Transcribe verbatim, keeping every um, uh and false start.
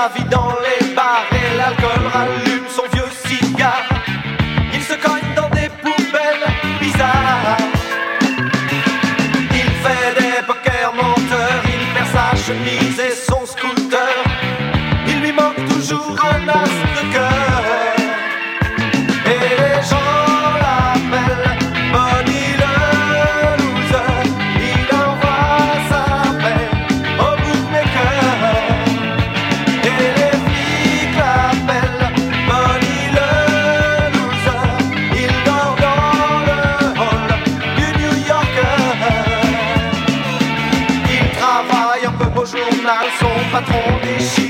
sa vie dans les bars et l'alcool rallume son vieux cigare. Il se cogne dans des poubelles bizarres. Il fait des poker menteurs, il perd sa chemise et son scooter. Il lui manque toujours un as de cœur. Et les gens l'appellent Bonnie le loser. Il envoie sa peine au bookmaker. Et les flics l'appellent Bonnie le loser. Il dort dans le hall du New Yorker. Il travaille un peu au journal, son patron déchire.